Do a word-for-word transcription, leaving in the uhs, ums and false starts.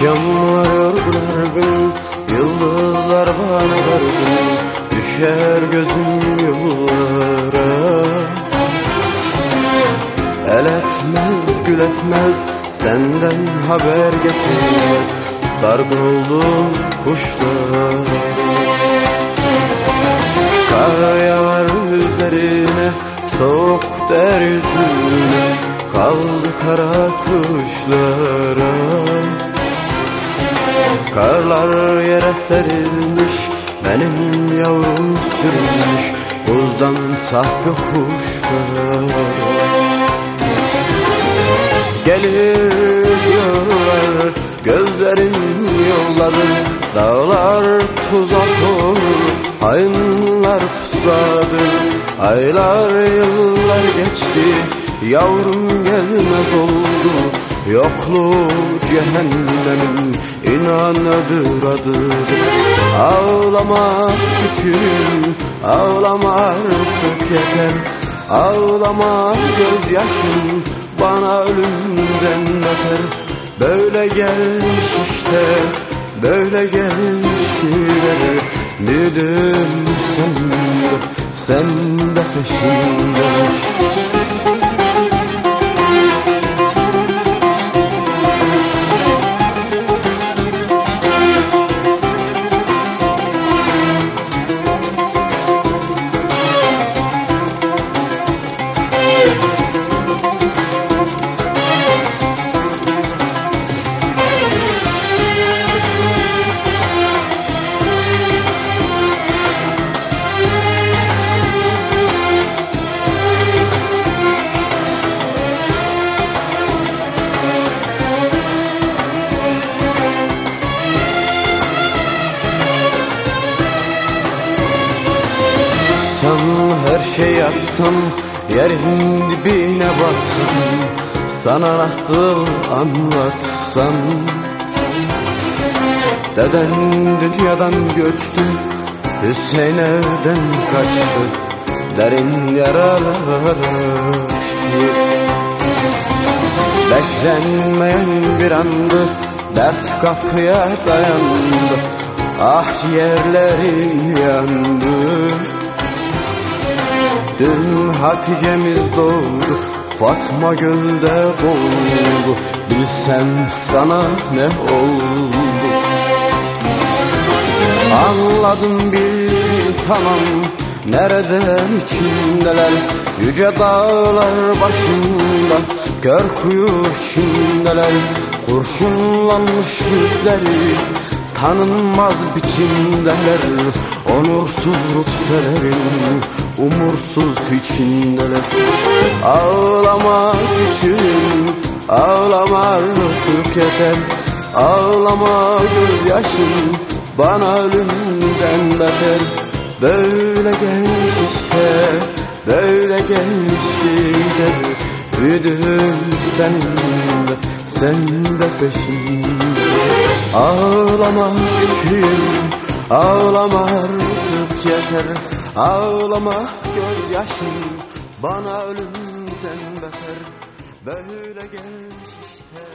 Akşamlar yorgun argın, yıldızlar bana dargın, düşer gözüm yollara. El etmez gül etmez, senden haber getirmez, dargın oldum kuşlara. Kar yağar üzerine, soğuk der yüzüne, kaldı kara kuşlara. Karlar yere serilmiş, benim yavrum sürmüş, buzdan saf yokuşlara. Gelir diyorlar, gözlerim yolladı, dağlar tuzak olur, hainler pusladı. Aylar yıllar geçti, yavrum gelmez oldu, yokluğu cehennemin inan adır adır. Ağlama küçüğüm, ağlama artık yeter, ağlama gözyaşım bana ölümden beter. Böyle gelmiş işte, böyle gelmiş gider, müdüm sen de, sen de peşinden. Her şey yatsam, yerin dibine batsam, sana nasıl anlatsam. Deden dünyadan göçtü, Hüseyin evden kaçtı, derin yaralar açtı. Beklenmeyen bir andı, dert kapıya dayandı, ah ciğerlerim yandı. Dün Hatice'miz doğdu, Fatma gölde boğuldu, bilsen sana ne oldu. Anladım bir tamam, nereden içindeler, yüce dağlar başında, kör kuyu şimdeler. Kurşunlanmış yüzleri, tanınmaz biçimdeler, onursuz rütbelerin umursuz içindeler. Ağlama küçüğüm, ağlama artık yeter, ağlama gözyaşım bana ölümden beter. Böyle gelmiş işte, böyle gelmiş gider, müdüm sen de, sen de peşinde. Ağlama küçüğüm, ağlama artık yeter, ağlama gözyaşım bana ölümden beter. Böyle gelmiş işte.